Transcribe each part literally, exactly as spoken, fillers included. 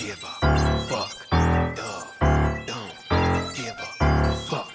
give a fuck. Love, don't give a fuck.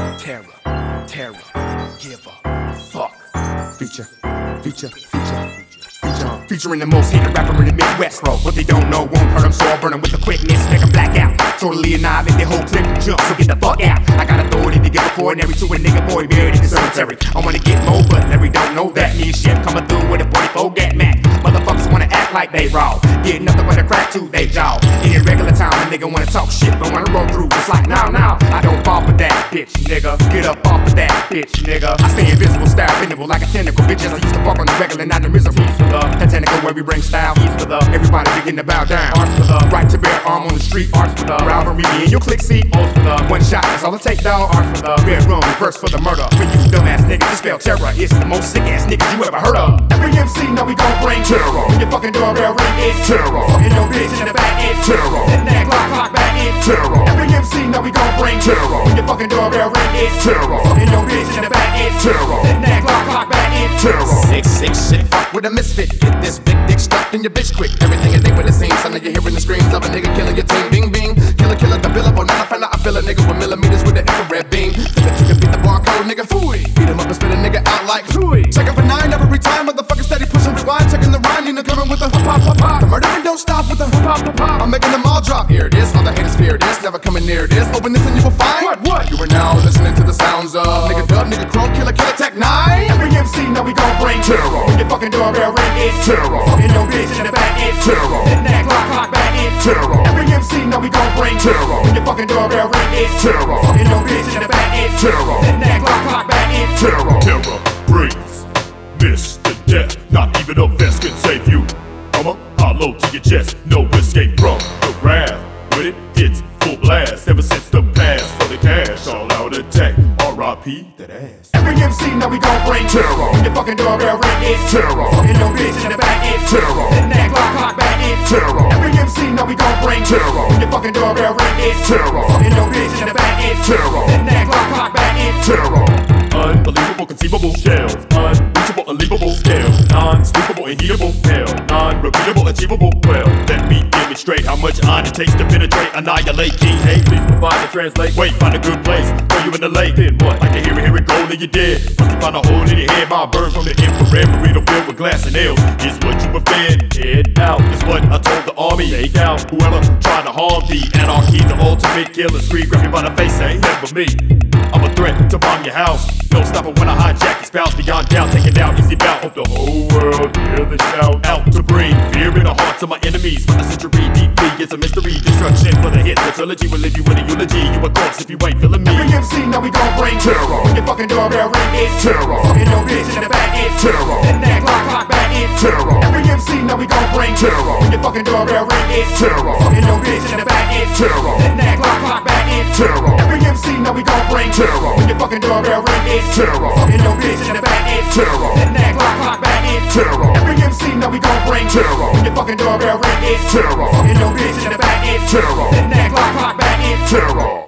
Terror, terror, give a fuck. Feature, feature, feature. Feature, featuring the most hated rapper in the Midwest, bro. What they don't know won't hurt them, so I'll burn them with the quickness, make them black out. Totally annihilate their whole clip and jump, so get the fuck out. I got authority to give a coronary to a nigga boy buried in the cemetery. I wanna get more, but Larry don't know that. Me and shit coming through with a forty-four gat Mac. Motherfuckers wanna act like they raw, get nothing but a crack to they jaw. In your regular time, a nigga wanna talk shit, but wanna roll through. It's like, now, now, I don't fall for that, bitch, nigga. Get up off of that, bitch, nigga. I stay invisible, style bendable like a tentacle. Bitches I used to fuck on the regular, not the misery. For the Titanical where we bring style. East for the everybody begin to bow down. Arts for the right to bear arm on the street. Arts for the rivalry, me and your click see. O's for the one shot, that's all it take, dog. Arts for the bedroom, verse for the murder. For you dumbass niggas, you spell terror. It's the most sick ass niggas you ever heard of. Every M C know we gon' bring terror. When your fucking doorbell ring, it's terror. Fucking your bitch in the back, it's terror. Hitting that clock, clock back, it's terror. Every M C know we gon' bring terror. When your fucking doorbell ring, it's terror. Fucking your bitch in the back, it's terror. Hitting that clock, clock back, it's terror. Sick, sick shit, fuck with a misfit. Get this big dick stuffed in your bitch quick. Everything is they with the same. So now you're hearing the screams of a nigga killing your team. Bing, bing. Killer, killer, the billable. Now I find out I feel a nigga with millimeters with the infrared beam. Finna take a beat the barcode, nigga. Fooey. Beat him up and spit a nigga out like fooey. Checking for nine every time. Motherfucker steady pushing rewind. Checking the rhyme. Nina coming with the hip hop, hip hop. The murdering don't stop with the hip hop, hip hop. I'm making them all drop. Here it is. All the haters fear this. Never coming near this. Open this and you will find. What, what? You are now listening to the sounds of nigga dub, nigga crow, killer, killer, tech nine. Every M C know we gon' bring terror. When your fucking doorbell ring, it's terror. Fucking your bitch in the back, it's terror. Hitting that clock, clock back, it's terror. Every M C know we gon' bring terror. When your fucking doorbell ring, it's terror. Fucking your bitch in the back, it's terror. Hitting that clock, clock back, it's terror. Terror breathes, miss the death. Not even a vest can save you. I'ma hollow to your chest, no escape from the wrath. When it hits full blast, ever since the past for the cash, all out attack. R I P that ass. Every M C know we gon' bring terror. When your fucking doorbell ring, it's terror. Fucking your bitch in the back, it's terror. Hitting that clock, clock back, it's terror. Every M C know we gon' bring terror. When your fucking doorbell ring, it's terror. Fucking your bitch in the back, it's terror. Hitting that clock, clock back, it's terror. Unbelievable, conceivable shells, unreachable, unleavable scales, non-sleepable, inheatable hell, non-repeatable, achievable. Well, let me demonstrate how much iron it takes to penetrate, annihilate. King, hey, please provide and translate. Wait, find a good place, throw you in the lake. Then what? Like to hear it, hear it go, then you're dead. Once you find a hole in your head, my burn from the infrared burrito filled with glass and nails. Is what you were fed, head out. Is what I told the army, take out whoever tried to harm the anarchy, the ultimate killer. Scream, grab you by the face, say, never me. I'm a threat to bomb your house. No stopping when I hijack your spouse. Beyond doubt, take it out, easy bout. Hope the whole world hear the shout. Out to bring fear in the hearts of my enemies. For the century deeply, it's a mystery. Destruction for the hit. The trilogy will leave you with a eulogy. You a corpse if you ain't feeling me. Every M C know we gon' bring terror. When your fucking doorbell ring, it's terror. Fucking your bitch in the back, it's terror. Hitting that clock, clock back, it's terror. Every M C know we gon' bring terror. When your fucking doorbell ring, it's terror. Fucking your bitch in the back, it's terror. Hitting that clock, clock back, it's terror. Every M C know we gon' bring terror. When your fucking doorbell ring, it's terror. Fucking your bitch in the back, it's terror. Hitting that clock, clock back, it's terror. Every M C know we gon' bring terror. When your fucking doorbell ring, it's terror. Fucking your bitch in the back, it's terror. Hitting that clock, clock back, it's terror.